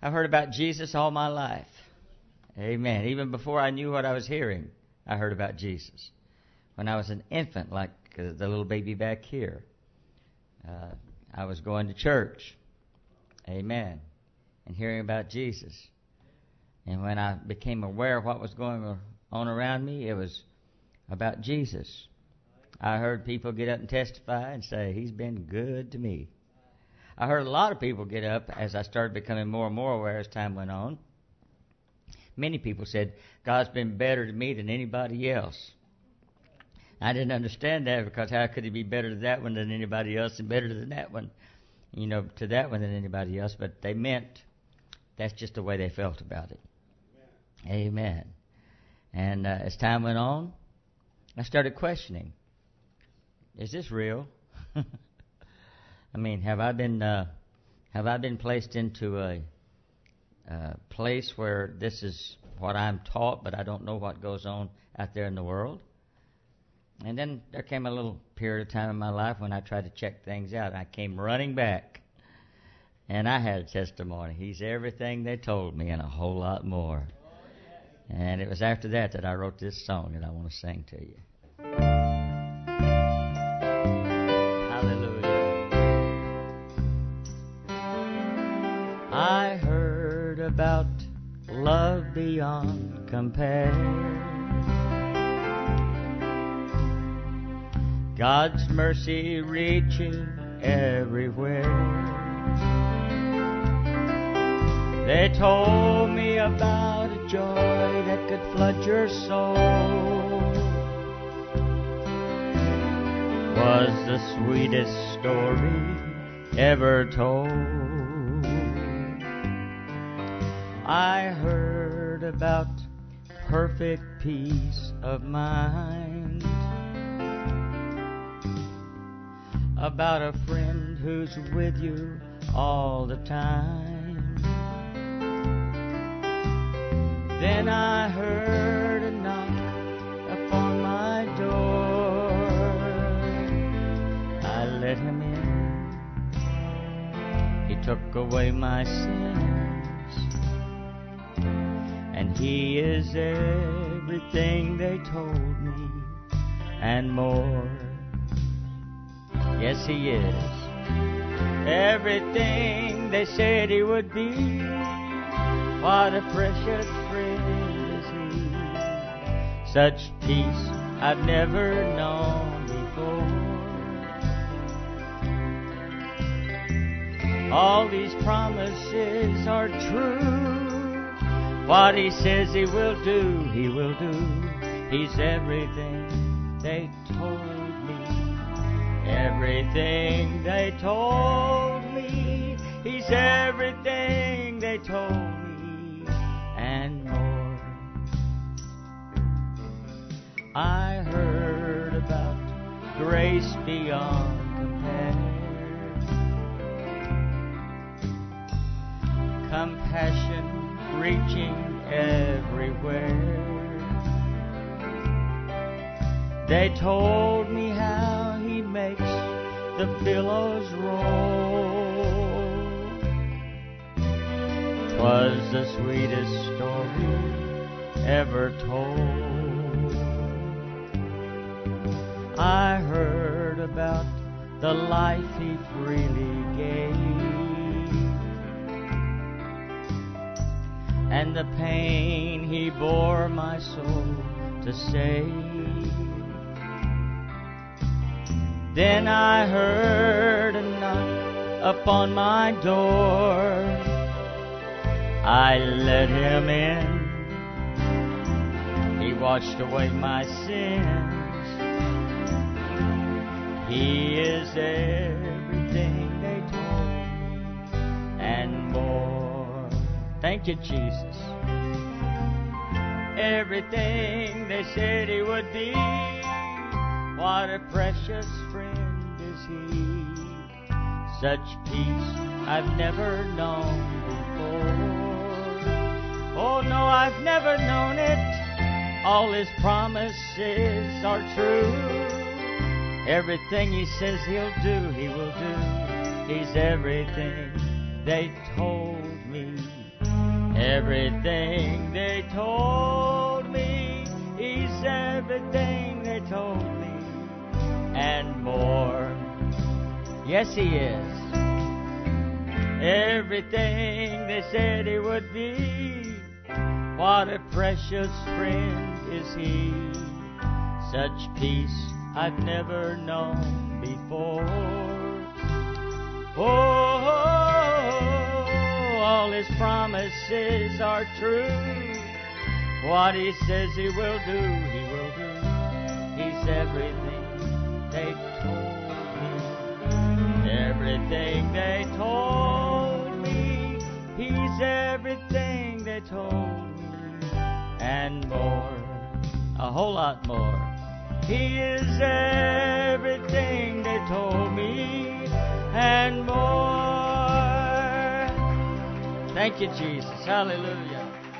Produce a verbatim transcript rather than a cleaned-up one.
I've heard about Jesus all my life. Amen. Even before I knew what I was hearing, I heard about Jesus. When I was an infant, like uh, the little baby back here, uh, I was going to church. Amen. And hearing about Jesus. And when I became aware of what was going on around me, it was about Jesus. I heard people get up and testify and say, He's been good to me. I heard a lot of people get up as I started becoming more and more aware as time went on. Many people said, God's been better to me than anybody else. I didn't understand that, because how could He be better to that one than anybody else and better than that one, you know, to that one than anybody else? But they meant that's just the way they felt about it. Amen. Amen. And uh, as time went on, I started questioning, is this real? I mean, have I been uh, have I been placed into a uh, place where this is what I'm taught, but I don't know what goes on out there in the world? And then there came a little period of time in my life when I tried to check things out. I came running back, and I had a testimony. He's everything they told me and a whole lot more. And it was after that that I wrote this song that I want to sing to you. I heard about love beyond compare, God's mercy reaching everywhere. They told me about a joy that could flood your soul. Was the sweetest story ever told. I heard about perfect peace of mind, about a friend who's with you all the time. Then I heard a knock upon my door. I let him in. He took away my sins. And He is everything they told me and more. Yes, He is everything they said He would be. What a precious friend is He. Such peace I've never known before. All these promises are true. What He says He will do, He will do. He's everything they told me. Everything they told me. He's everything they told me and more. I heard about grace beyond compare, compassion reaching everywhere. They told me how He makes the billows roll. 'Twas the sweetest story ever told. I heard about the life He freely gave, and the pain He bore my soul to save. Then I heard a knock upon my door. I let Him in. He washed away my sins. He is everything they told me and more. Thank you, Jesus. Everything they said He would be. What a precious friend is He. Such peace I've never known before. Oh no, I've never known it. All His promises are true. Everything He says He'll do, He will do. He's everything they told me Everything they told me, He's everything they told me, and more. Yes, He is. Everything they said He would be. What a precious friend is He. Such peace I've never known before. Oh, all His promises are true. What He says He will do, He will do. He's everything they told me. Everything they told me. He's everything they told me. And more, a whole lot more. He is everything they told me, and more. Thank you, Jesus. Hallelujah.